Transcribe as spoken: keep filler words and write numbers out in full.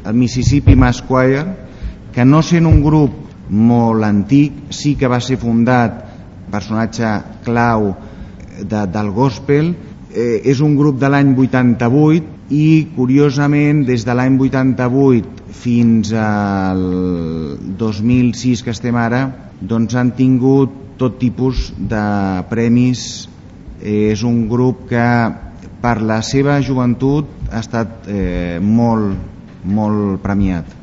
el Mississippi Mass Choir, que no sent un grup molt antic, sí que va ser fundat, personatge clau de, del gospel. Eh, és un grup de l'any vuitanta-vuit i curiosament des de l'any vuitanta-vuit fins al dos mil sis que estem ara, doncs han tingut tot tipus de premis. Eh, és un grup que per la seva joventut ha estat eh, molt, molt premiat.